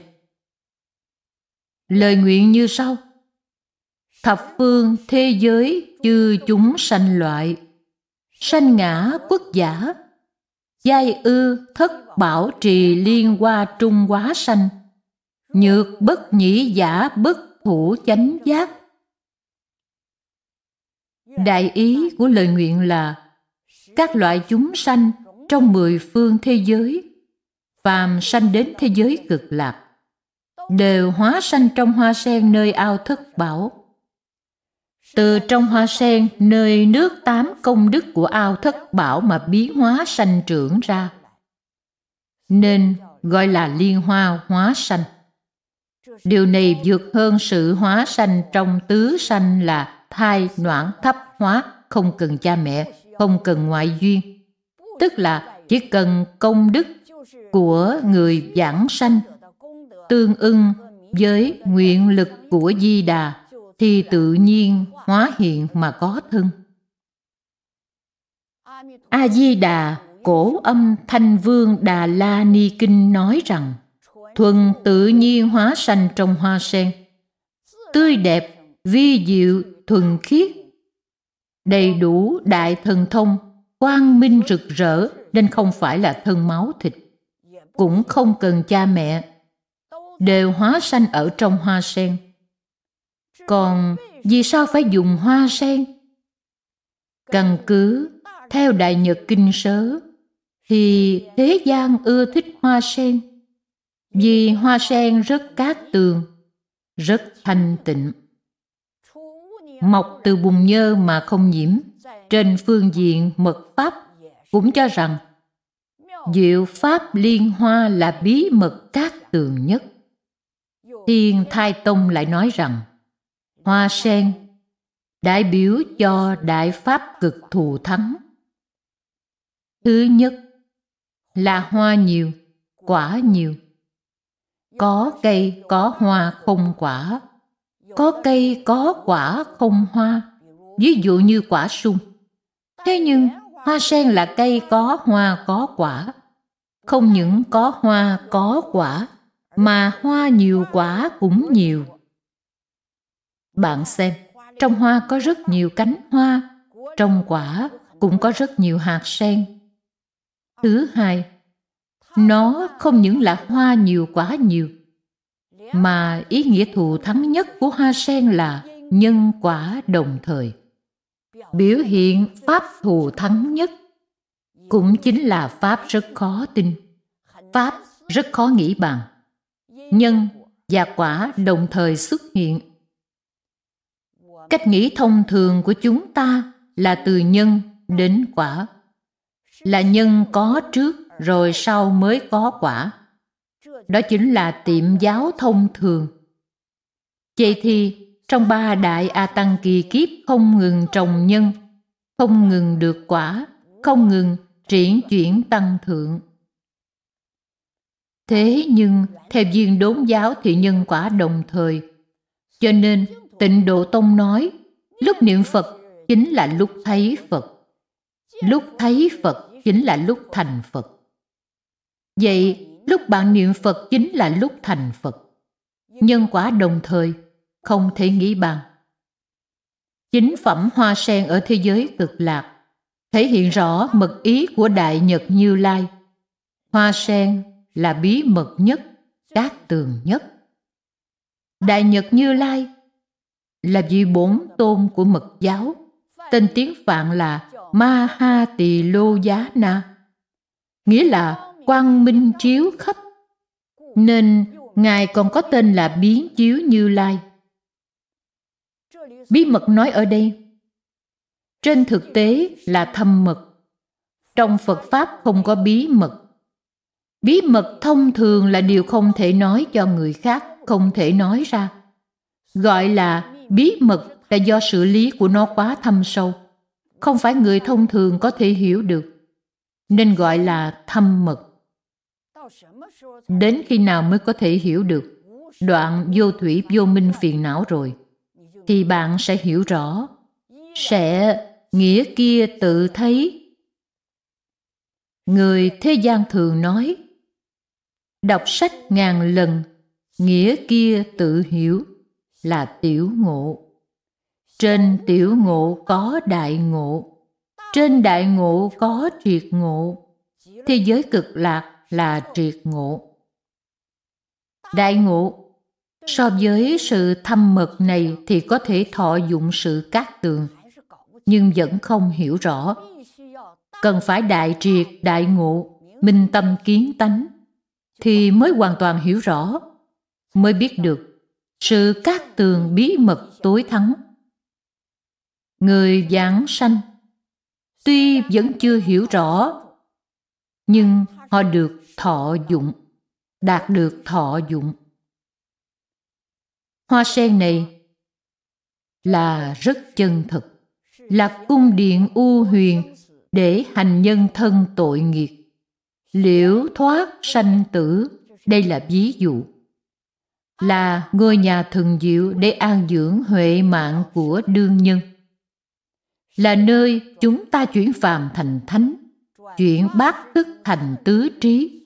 Lời nguyện như sau: thập phương thế giới chư chúng sanh loại, sanh ngã quốc giả, giai ư thất bảo trì liên hoa trung hóa sanh, nhược bất nhĩ giả bất thủ chánh giác. Đại ý của lời nguyện là các loại chúng sanh trong 10 phương thế giới, phàm sanh đến thế giới cực lạc, đều hóa sanh trong hoa sen nơi ao thất bảo. Từ trong hoa sen nơi nước 8 công đức của ao thất bảo mà biến hóa sanh trưởng ra, nên gọi là liên hoa hóa sanh. Điều này vượt hơn sự hóa sanh trong tứ sanh là thai noãn thấp hóa, không cần cha mẹ, không cần ngoại duyên. Tức là chỉ cần công đức của người giảng sanh tương ưng với nguyện lực của Di Đà thì tự nhiên hóa hiện mà có thân. A Di Đà Cổ Âm Thanh Vương Đà La Ni Kinh nói rằng thuần tự nhiên hóa sanh trong hoa sen, tươi đẹp, vi diệu, thuần khiết, đầy đủ đại thần thông, quang minh rực rỡ, nên không phải là thân máu thịt, cũng không cần cha mẹ, đều hóa sanh ở trong hoa sen. Còn vì sao phải dùng hoa sen? Căn cứ theo Đại Nhật Kinh Sớ thì thế gian ưa thích hoa sen, vì hoa sen rất cát tường, rất thanh tịnh, mọc từ bùn nhơ mà không nhiễm. Trên phương diện mật pháp cũng cho rằng diệu pháp liên hoa là bí mật cát tường nhất. Thiên Thai Tông lại nói rằng hoa sen đại biểu cho đại pháp cực thù thắng. Thứ nhất là hoa nhiều, quả nhiều. Có cây có hoa không quả, có cây có quả không hoa, ví dụ như quả sung. Thế nhưng hoa sen là cây có hoa có quả, không những có hoa có quả mà hoa nhiều quả cũng nhiều. Bạn xem, trong hoa có rất nhiều cánh hoa, trong quả cũng có rất nhiều hạt sen. Thứ hai, nó không những là hoa nhiều quả nhiều, mà ý nghĩa thù thắng nhất của hoa sen là nhân quả đồng thời. Biểu hiện pháp thù thắng nhất cũng chính là pháp rất khó tin, pháp rất khó nghĩ bàn. Nhân và quả đồng thời xuất hiện. Cách nghĩ thông thường của chúng ta là từ nhân đến quả, là nhân có trước rồi sau mới có quả. Đó chính là tiệm giáo thông thường. Vậy thì trong 3 đại A Tăng kỳ kiếp không ngừng trồng nhân, không ngừng được quả, không ngừng triển chuyển tăng thượng. Thế nhưng theo Viên Đốn giáo thì nhân quả đồng thời. Cho nên Tịnh Độ Tông nói lúc niệm Phật chính là lúc thấy Phật, lúc thấy Phật chính là lúc thành Phật. Vậy lúc bạn niệm Phật chính là lúc thành Phật. Nhân quả đồng thời, không thể nghĩ bàn. Chính phẩm hoa sen ở thế giới Cực Lạc thể hiện rõ mật ý của Đại Nhật Như Lai. Hoa sen là bí mật nhất, cát tường nhất. Đại Nhật Như Lai là vị bổn tôn của mật giáo, tên tiếng Phạn là Ma Ha Tỳ Lô Giá Na, nghĩa là quang minh chiếu khắp, nên Ngài còn có tên là Biến Chiếu Như Lai. Bí mật nói ở đây, trên thực tế là thâm mật. Trong Phật Pháp không có bí mật. Bí mật thông thường là điều không thể nói cho người khác, không thể nói ra. Gọi là bí mật là do sự lý của nó quá thâm sâu, không phải người thông thường có thể hiểu được, nên gọi là thâm mật. Đến khi nào mới có thể hiểu được, đoạn vô thủy vô minh phiền não rồi, thì bạn sẽ hiểu rõ, sẽ nghĩa kia tự thấy. Người thế gian thường nói, đọc sách ngàn lần, nghĩa kia tự hiểu, là tiểu ngộ. Trên tiểu ngộ có đại ngộ, trên đại ngộ có triệt ngộ. Thế giới Cực Lạc là triệt ngộ. Đại ngộ so với sự thâm mật này thì có thể thọ dụng sự cát tường, nhưng vẫn không hiểu rõ. Cần phải đại triệt, đại ngộ, minh tâm kiến tánh, thì mới hoàn toàn hiểu rõ, mới biết được sự cát tường bí mật tối thắng. Người giảng sanh tuy vẫn chưa hiểu rõ, nhưng họ được thọ dụng, đạt được thọ dụng. Hoa sen này là rất chân thực, là cung điện u huyền để hành nhân thân tội nghiệp, liễu thoát sanh tử. Đây là ví dụ, là ngôi nhà thần diệu để an dưỡng huệ mạng của đương nhân, là nơi chúng ta chuyển phàm thành thánh, chuyển bát thức thành tứ trí.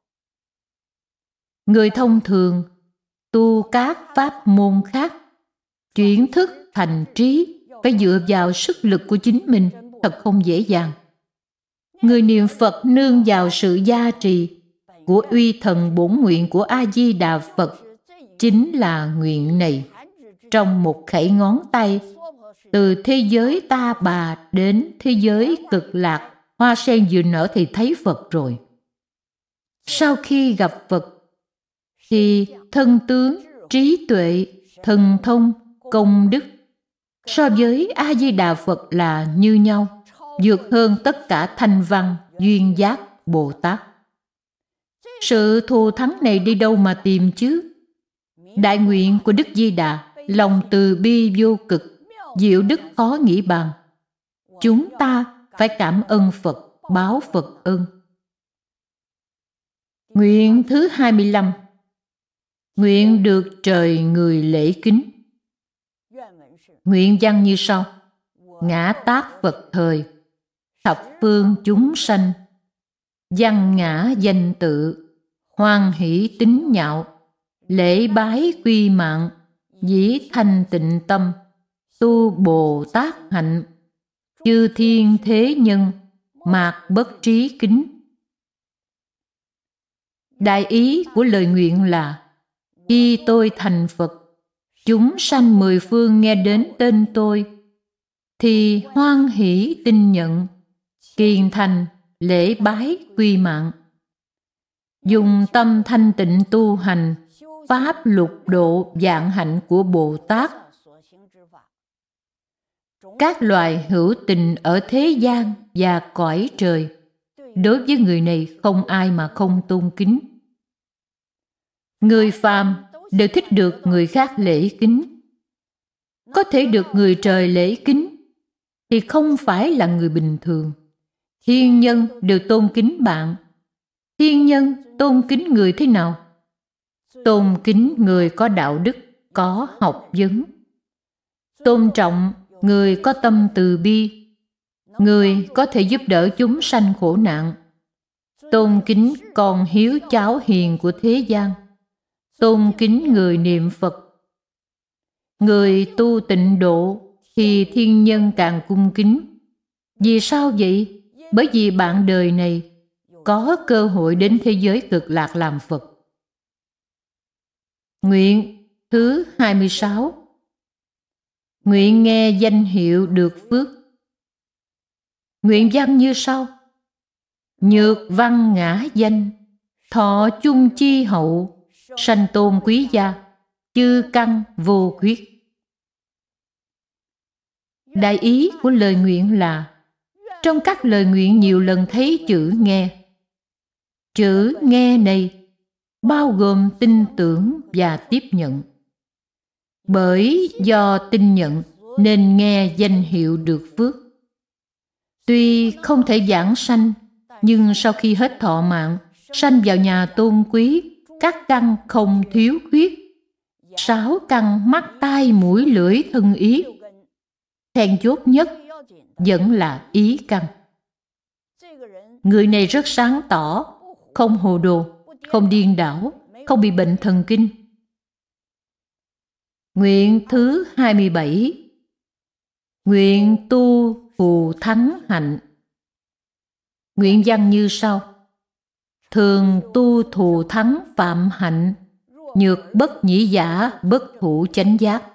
Người thông thường tu các pháp môn khác, chuyển thức thành trí, phải dựa vào sức lực của chính mình, thật không dễ dàng. Người niệm Phật nương vào sự gia trì của uy thần bổn nguyện của A-di-đà Phật, chính là nguyện này. Trong một khẩy ngón tay, từ thế giới Ta Bà đến thế giới Cực Lạc, hoa sen vừa nở thì thấy Phật rồi. Sau khi gặp Phật, thì thân tướng, trí tuệ, thần thông, công đức so với A-di-đà Phật là như nhau, vượt hơn tất cả thanh văn, duyên giác, Bồ Tát. Sự thù thắng này đi đâu mà tìm chứ? Đại nguyện của Đức Di Đà, lòng từ bi vô cực, diệu đức khó nghĩ bàn. Chúng ta phải cảm ơn Phật, báo Phật ơn. Nguyện thứ 25. Nguyện được trời người lễ kính. Nguyện văn như sau: ngã tát Phật thời, thập phương chúng sanh, văn ngã danh tự, hoan hỷ tín nhạo, lễ bái quy mạng, dĩ thanh tịnh tâm, tu Bồ Tát hạnh, chư thiên thế nhân, mạc bất trí kính. Đại ý của lời nguyện là: khi tôi thành Phật, chúng sanh mười phương nghe đến tên tôi, thì hoan hỷ tin nhận, kiền thành lễ bái quy mạng, dùng tâm thanh tịnh tu hành pháp lục độ vạn hạnh của Bồ Tát. Các loài hữu tình ở thế gian và cõi trời, đối với người này không ai mà không tôn kính. Người phàm đều thích được người khác lễ kính. Có thể được người trời lễ kính thì không phải là người bình thường. Thiên nhân đều tôn kính bạn. Thiên nhân tôn kính người thế nào? Tôn kính người có đạo đức, có học vấn. Tôn trọng người có tâm từ bi, người có thể giúp đỡ chúng sanh khổ nạn. Tôn kính con hiếu cháu hiền của thế gian. Tôn kính người niệm Phật. Người tu tịnh độ thì thiên nhân càng cung kính. Vì sao vậy? Bởi vì bạn đời này có cơ hội đến thế giới cực lạc làm Phật. Nguyện thứ 26. Nguyện nghe danh hiệu được phước. Nguyện văn như sau: nhược văn ngã danh, thọ chung chi hậu, sanh tôn quý gia, chư căn vô khuyết. Đại ý của lời nguyện là: trong các lời nguyện nhiều lần thấy chữ nghe. Chữ nghe này bao gồm tin tưởng và tiếp nhận. Bởi do tin nhận nên nghe danh hiệu được phước. Tuy không thể giảng sanh, nhưng sau khi hết thọ mạng, sanh vào nhà tôn quý, các căn không thiếu khuyết. 6 căn mắt tai mũi lưỡi thân ý. Then chốt nhất vẫn là ý căn. Người này rất sáng tỏ, không hồ đồ, không điên đảo, không bị bệnh thần kinh. Nguyện thứ 27. Nguyện tu phù thắng hạnh. Nguyện văn như sau: thường tu thù thắng phạm hạnh, nhược bất nhĩ giả bất thủ chánh giác.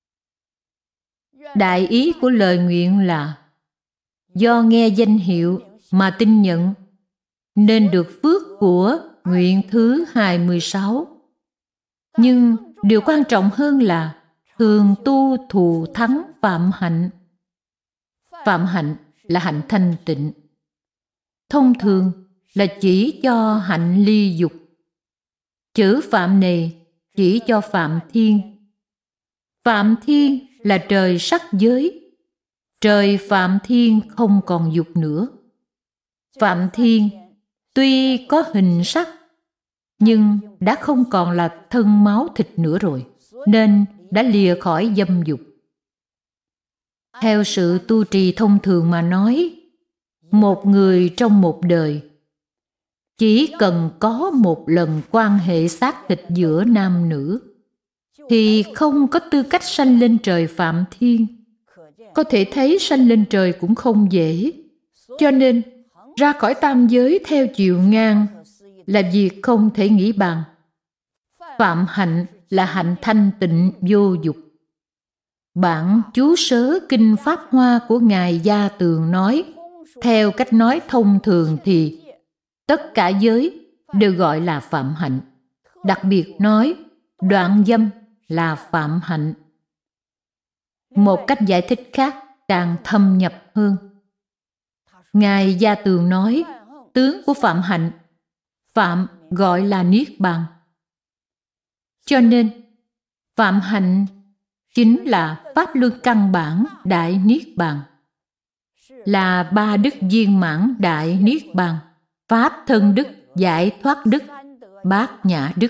Đại ý của lời nguyện là: do nghe danh hiệu mà tin nhận nên được phước của nguyện thứ 26. Nhưng điều quan trọng hơn là thường tu thù thắng phạm hạnh. Phạm hạnh là hạnh thanh tịnh. Thông thường là chỉ cho hạnh ly dục. Chữ phạm này chỉ cho Phạm Thiên. Phạm Thiên là trời sắc giới. Trời Phạm Thiên không còn dục nữa. Phạm Thiên tuy có hình sắc, nhưng đã không còn là thân máu thịt nữa rồi, nên đã lìa khỏi dâm dục. Theo sự tu trì thông thường mà nói, một người trong một đời chỉ cần có một lần quan hệ xác thịt giữa nam nữ thì không có tư cách sanh lên trời Phạm Thiên. Có thể thấy sanh lên trời cũng không dễ. Cho nên ra khỏi tam giới theo chiều ngang là việc không thể nghĩ bàn. Phạm hạnh là hạnh thanh tịnh vô dục. Bản chú sớ Kinh Pháp Hoa của Ngài Gia Tường nói, theo cách nói thông thường thì tất cả giới đều gọi là phạm hạnh. Đặc biệt nói đoạn dâm là phạm hạnh. Một cách giải thích khác càng thâm nhập hơn. Ngài Gia Tường nói tướng của phạm hạnh, phạm gọi là niết bàn. Cho nên phạm hạnh chính là pháp luân căn bản đại niết bàn, là 3 đức viên mãn đại niết bàn, pháp thân đức, giải thoát đức, bát nhã đức.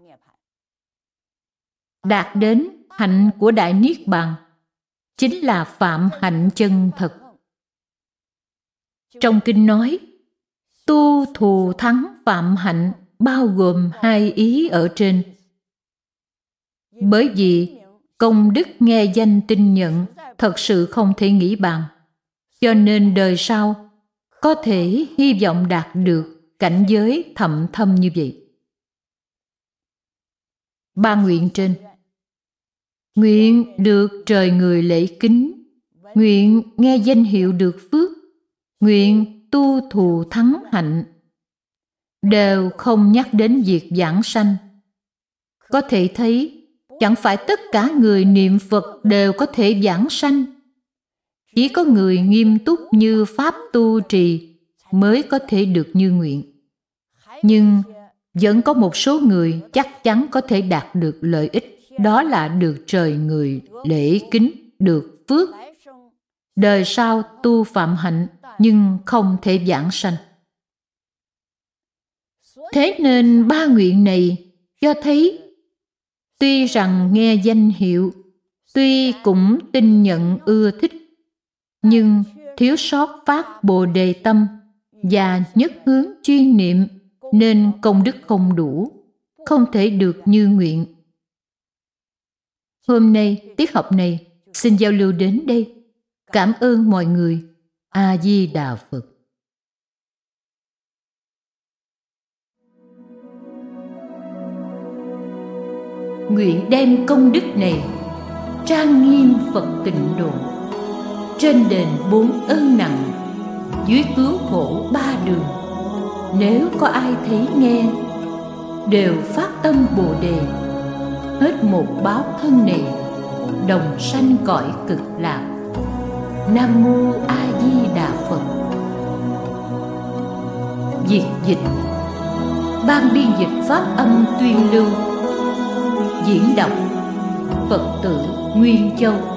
Đạt đến hạnh của đại niết bàn chính là phạm hạnh chân thật. Trong kinh nói, tu thù thắng phạm hạnh bao gồm 2 ý ở trên. Bởi vì công đức nghe danh tin nhận thật sự không thể nghĩ bàn. cho nên đời sau có thể hy vọng đạt được cảnh giới thậm thâm như vậy. 3 nguyện trên: nguyện được trời người lễ kính, nguyện nghe danh hiệu được phước, nguyện tu thù thắng hạnh, đều không nhắc đến việc giảng sanh. Có thể thấy, chẳng phải tất cả người niệm Phật đều có thể giảng sanh. Chỉ có người nghiêm túc như Pháp tu trì mới có thể được như nguyện. Nhưng vẫn có một số người chắc chắn có thể đạt được lợi ích, đó là được trời người lễ kính, được phước, đời sau tu phạm hạnh nhưng không thể giảng sanh. Thế nên 3 nguyện này cho thấy, tuy rằng nghe danh hiệu, tuy cũng tin nhận ưa thích, nhưng thiếu sót phát Bồ Đề tâm và nhất hướng chuyên niệm, nên công đức không đủ, không thể được như nguyện. Hôm nay tiết học này xin giao lưu đến đây. Cảm ơn mọi người. A Di Đà Phật. Nguyện đem công đức này trang nghiêm Phật tịnh độ, trên đền 4 ơn nặng, dưới cứu khổ 3 đường. Nếu có ai thấy nghe, đều phát tâm Bồ Đề, hết một báo thân này, đồng sanh cõi cực lạc. Nam Mô A Di Đà Phật. Việt dịch, ban biên dịch pháp âm tuyên lưu, diễn đọc Phật tử Nguyên Châu.